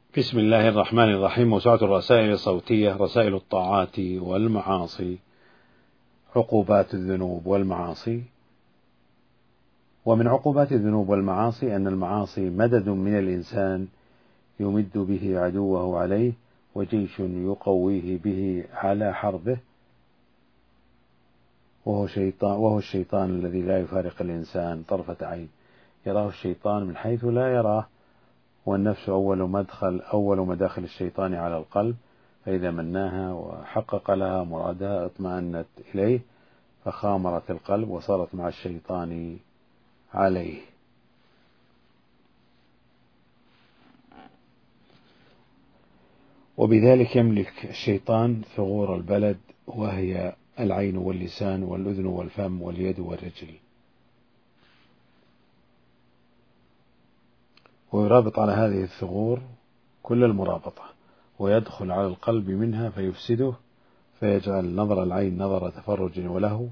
بسم الله الرحمن الرحيم. موسوعة الرسائل الصوتية: رسائل الطاعات والمعاصي، عقوبات الذنوب والمعاصي. ومن عقوبات الذنوب والمعاصي أن المعاصي مدد من الإنسان يمد به عدوه عليه، وجيش يقويه به على حربه، وهو الشيطان الذي لا يفارق الإنسان طرفة عين، يراه الشيطان من حيث لا يراه، والنفس أول مداخل الشيطان على القلب، فإذا مناها وحقق لها مرادها اطمأنت إليه، فخامرت القلب وصارت مع الشيطان عليه. وبذلك يملك الشيطان ثغور البلد، وهي العين واللسان والأذن والفم واليد والرجل، ويرابط على هذه الثغور كل المرابطة، ويدخل على القلب منها فيفسده، فيجعل نظر العين نظر تفرج وله،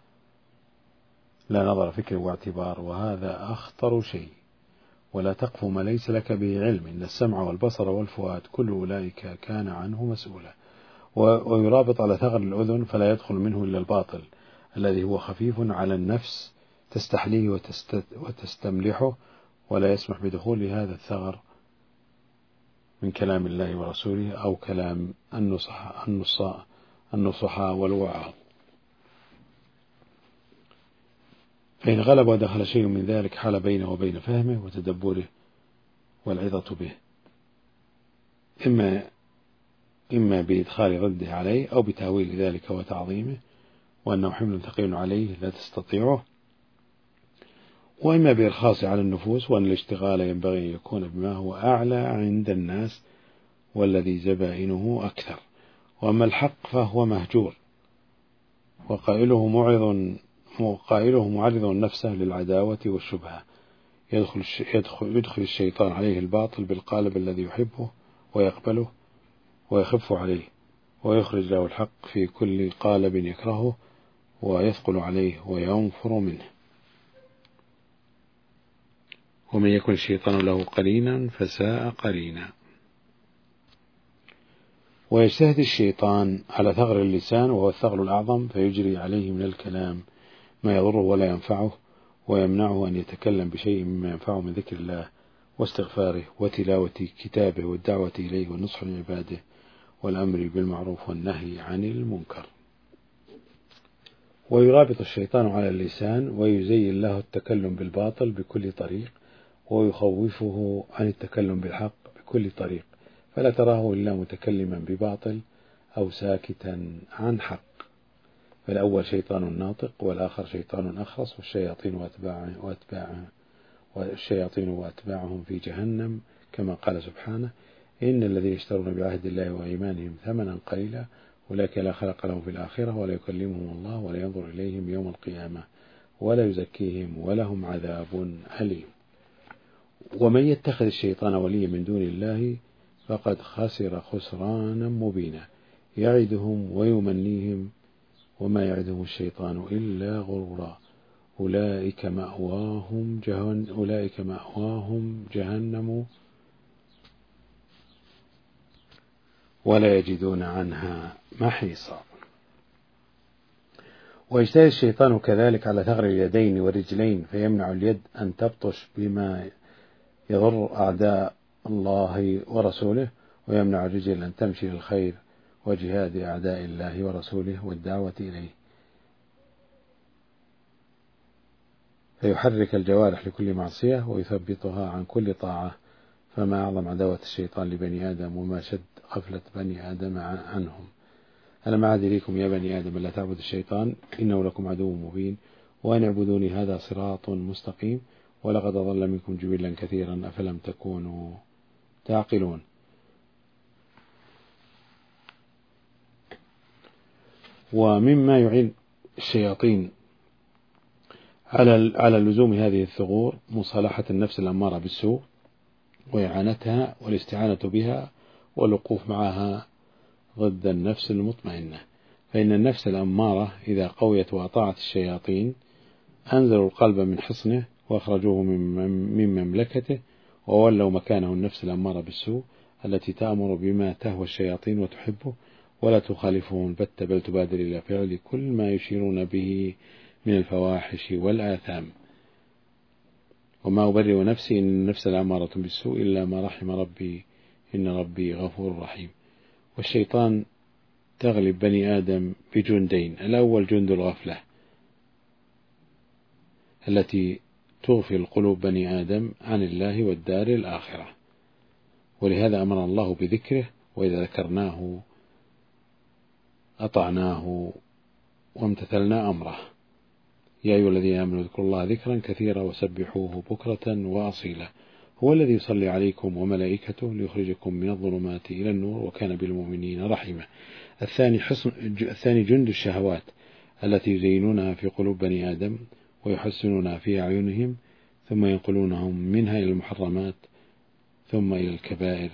لا نظر فكر واعتبار، وهذا أخطر شيء. ولا تقف ما ليس لك به علم، إن السمع والبصر والفؤاد كل أولئك كان عنه مسؤولا. ويرابط على ثغر الأذن، فلا يدخل منه إلا الباطل الذي هو خفيف على النفس، تستحليه وتستملحه، ولا يسمح بدخول هذا الثغر من كلام الله ورسوله أو كلام النصحاء والوعاظ. فإن غلب ودخل شيء من ذلك حال بينه وبين فهمه وتدبره والعظة به، إما بإدخال ضده عليه، أو بتأويل ذلك وتعظيمه، وأنه حمل ثقيل عليه لا تستطيعه، وإما بإرخاص على النفوس، وأن الاشتغال ينبغي أن يكون بما هو أعلى عند الناس والذي زبائنه أكثر. وأما الحق فهو مهجور، وقائله معرض نفسه للعداوة والشبهة. يدخل الشيطان عليه الباطل بالقالب الذي يحبه ويقبله ويخف عليه، ويخرج له الحق في كل قالب يكرهه ويثقل عليه وينفر منه. ومن يكن الشيطان له قرينا فساء قرينا. ويجتهد الشيطان على ثغر اللسان، وهو الثغر الأعظم، فيجري عليه من الكلام ما يضره ولا ينفعه، ويمنعه أن يتكلم بشيء مما ينفعه من ذكر الله واستغفاره وتلاوة كتابه والدعوة إليه والنصح لعباده والأمر بالمعروف والنهي عن المنكر. ويرابط الشيطان على اللسان، ويزين له التكلم بالباطل بكل طريق، ويخوفه عن التكلم بالحق بكل طريق، فلا تراه إلا متكلما بباطل أو ساكتا عن حق. فالأول شيطان ناطق، والآخر شيطان أخرس، والشياطين وأتباعهم في جهنم، كما قال سبحانه: إن الذين يشترون بعهد الله وإيمانهم ثمنا قليلا أولئك لا خلق لهم في الآخرة ولا يكلمهم الله ولا ينظر إليهم يوم القيامة ولا يزكيهم ولهم عذاب أليم. ومن يتخذ الشيطان وليا من دون الله فقد خسر خسرانا مبينا، يعدهم ويمنيهم وما يعدهم الشيطان إلا غرورا، أولئك مأواهم جهنم ولا يجدون عنها محيصا. ويجتهد الشيطان كذلك على ثغر اليدين والرجلين، فيمنع اليد أن تبطش بما يضر أعداء الله ورسوله، ويمنع الرجل أن تمشي للخير وجهاد أعداء الله ورسوله والدعوة إليه، فيحرك الجوارح لكل معصية ويثبطها عن كل طاعة. فما أعظم عداوة الشيطان لبني آدم، وما شد غفلة بني آدم عنهم. ألم أعد إليكم يا بني آدم لا تعبدوا الشيطان إنه لكم عدو مبين، وأن اعبدوني هذا صراط مستقيم، ولقد أضل منكم جبلا كثيرا أفلم تكونوا تعقلون. ومما يعين الشياطين على لزوم هذه الثغور مصالحة النفس الأمارة بالسوء وإعانتها والاستعانة بها والوقوف معها ضد النفس المطمئنة. فإن النفس الأمارة إذا قويت وأطاعت الشياطين أنزلوا القلب من حصنه وأخرجوه من مملكته، وولوا مكانه النفس الأمارة بالسوء التي تأمر بما تهوى الشياطين وتحبه ولا تخالفهم البتة، بل تبادر إلى فعل كل ما يشيرون به من الفواحش والآثام. وما أبرئ نفسي إن النفس لأمارة بالسوء إلا ما رحم ربي إن ربي غفور رحيم. والشيطان تغلب بني آدم بجندين: الأول جند الغفلة التي تغفل قلوب بني آدم عن الله والدار الآخرة، ولهذا أمر الله بذكره: وإذا ذكرناه أطعناه وامتثلنا أمره. يا أيها الذين آمنوا اذكروا الله ذكرا كثيرا وسبحوه بكرة وأصيلا. هو الذي يصلي عليكم وملائكته ليخرجكم من الظلمات إلى النور وكان بالمؤمنين رحيما. الثاني جند الشهوات التي يزينونها في قلوب بني آدم ويحسنونها في أعينهم ثم ينقلونهم منها إلى المحرمات ثم إلى الكبائر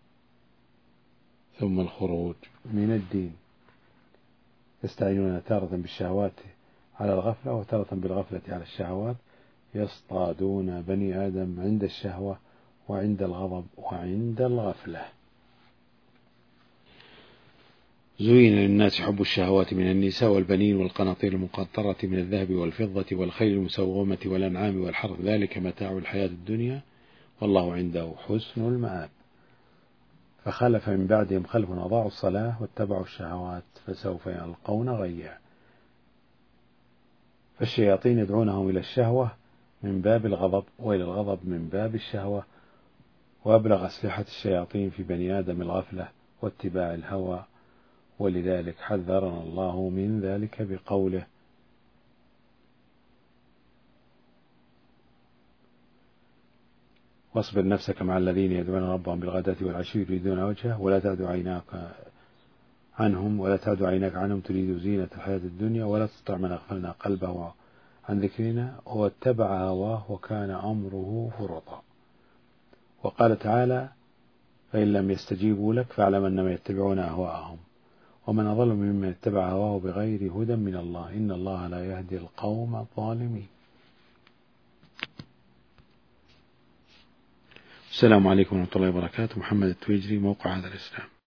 ثم الخروج من الدين. يستعينون تارة بالشهوات على الغفلة وتارة بالغفلة على الشهوات، يصطادون بني آدم عند الشهوة وعند الغضب وعند الغفلة. زين للناس حب الشهوات من النساء والبنين والقناطير المقنطرة من الذهب والفضة والخيل المسومة والأنعام والحرث، ذلك متاع الحياة الدنيا والله عنده حسن المآب. فخلف من بعدهم خلف أضاعوا الصلاة واتبعوا الشهوات فسوف يلقون غيا. فالشياطين يدعونهم إلى الشهوة من باب الغضب وإلى الغضب من باب الشهوة، وأبلغ أسلحة الشياطين في بني آدم الغفلة واتباع الهوى، ولذلك حذرنا الله من ذلك بقوله: واصبر نفسك مع الذين يدعون ربهم بالغداة والعشي يريدون وجهه ولا تعد عيناك عنهم تريد زينة الحياة الدنيا ولا تطع من أغفلنا قلبه عن ذكرنا واتبع هواه وكان أمره فرطا. وقال تعالى: فإن لم يستجيبوا لك فاعلم أنما يتبعون أهواءهم ومن أضل ممن اتبع هواه بغير هدى من الله إن الله لا يهدي القوم الظالمين. السلام عليكم ورحمة الله وبركاته. محمد التويجري، موقع هذا الإسلام.